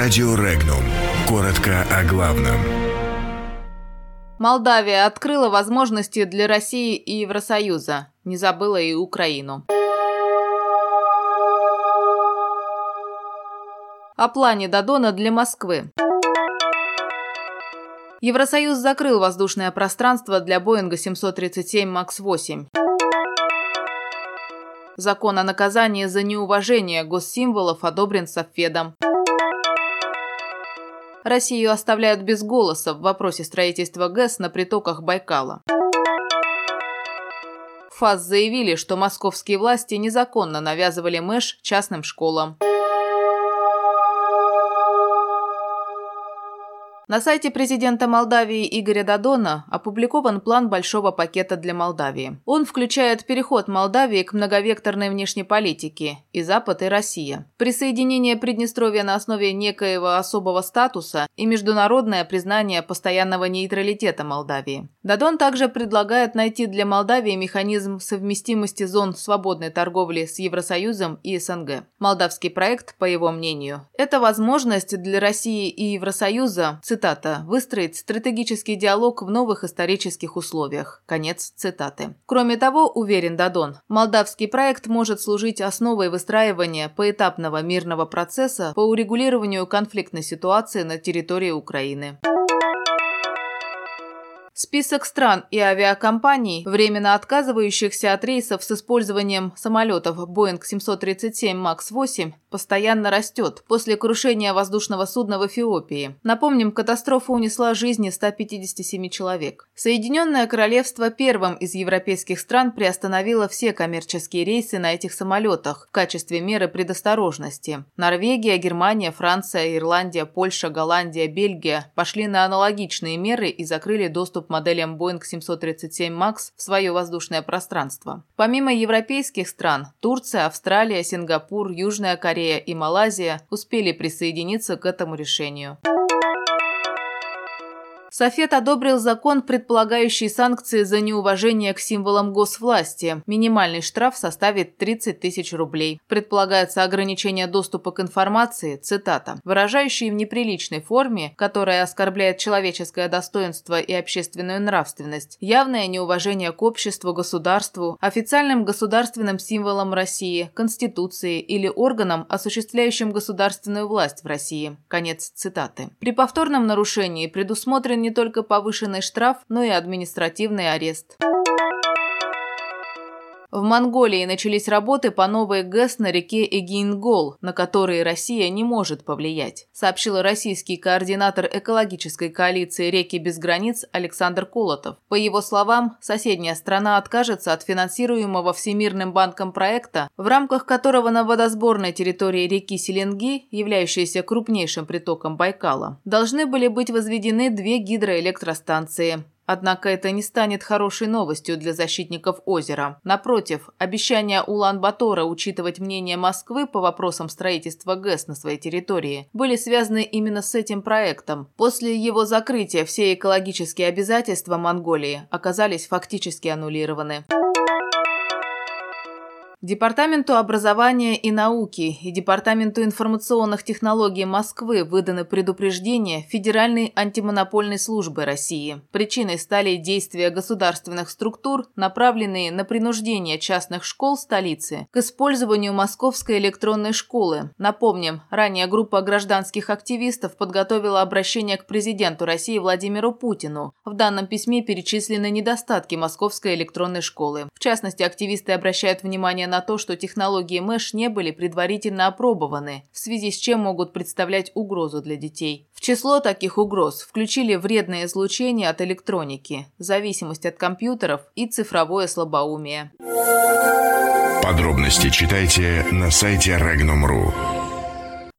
Радио Регнум. Коротко о главном. Молдавия открыла возможности для России и Евросоюза. Не забыла и Украину. О плане Додона для Москвы. Евросоюз закрыл воздушное пространство для Боинга 737 МАКС-8. Закон о наказании за неуважение госсимволов одобрен Совфедом. Россию оставляют без голоса в вопросе строительства ГЭС на притоках Байкала. В ФАС заявили, что московские власти незаконно навязывали МЭШ частным школам. На сайте президента Молдавии Игоря Додона опубликован план большого пакета для Молдавии. Он включает переход Молдавии к многовекторной внешней политике – и Запад, и Россия, присоединение Приднестровья на основе некоего особого статуса и международное признание постоянного нейтралитета Молдавии. Додон также предлагает найти для Молдавии механизм совместимости зон свободной торговли с Евросоюзом и СНГ. Молдавский проект, по его мнению, это возможность для России и Евросоюза, цитата, «выстроить стратегический диалог в новых исторических условиях». Конец цитаты. Кроме того, уверен Додон, молдавский проект может служить основой выстраивания поэтапного мирного процесса по урегулированию конфликтной ситуации на территории Украины. Список стран и авиакомпаний, временно отказывающихся от рейсов с использованием самолетов Boeing 737 МАКС-8, постоянно растет после крушения воздушного судна в Эфиопии. Напомним, катастрофа унесла жизни 157 человек. Соединенное Королевство первым из европейских стран приостановило все коммерческие рейсы на этих самолетах в качестве меры предосторожности. Норвегия, Германия, Франция, Ирландия, Польша, Голландия, Бельгия пошли на аналогичные меры и закрыли доступ моделям Boeing 737 МАКС в свое воздушное пространство. Помимо европейских стран, Турция, Австралия, Сингапур, Южная Корея и Малайзия успели присоединиться к этому решению. Совет одобрил закон, предполагающий санкции за неуважение к символам госвласти. Минимальный штраф составит 30 тысяч рублей. Предполагается ограничение доступа к информации, цитата, выражающей в неприличной форме, которая оскорбляет человеческое достоинство и общественную нравственность, явное неуважение к обществу, государству, официальным государственным символам России, Конституции или органам, осуществляющим государственную власть в России. Конец цитаты. При повторном нарушении предусмотрен не только повышенный штраф, но и административный арест. В Монголии начались работы по новой ГЭС на реке Эгиингол, на которые Россия не может повлиять, сообщил российский координатор экологической коалиции «Реки без границ» Александр Колотов. По его словам, соседняя страна откажется от финансируемого Всемирным банком проекта, в рамках которого на водосборной территории реки Селенги, являющейся крупнейшим притоком Байкала, должны были быть возведены 2 гидроэлектростанции. Однако это не станет хорошей новостью для защитников озера. Напротив, обещание Улан-Батора учитывать мнение Москвы по вопросам строительства ГЭС на своей территории были связаны именно с этим проектом. После его закрытия все экологические обязательства Монголии оказались фактически аннулированы. Департаменту образования и науки и Департаменту информационных технологий Москвы выданы предупреждения Федеральной антимонопольной службы России. Причиной стали действия государственных структур, направленные на принуждение частных школ столицы к использованию Московской электронной школы. Напомним, ранее группа гражданских активистов подготовила обращение к президенту России Владимиру Путину. В данном письме перечислены недостатки Московской электронной школы. В частности, активисты обращают внимание на то, что технологии МЭШ не были предварительно опробованы, в связи с чем могут представлять угрозу для детей. В число таких угроз включили вредное излучение от электроники, зависимость от компьютеров и цифровое слабоумие. Подробности читайте на сайте Regnum.ru.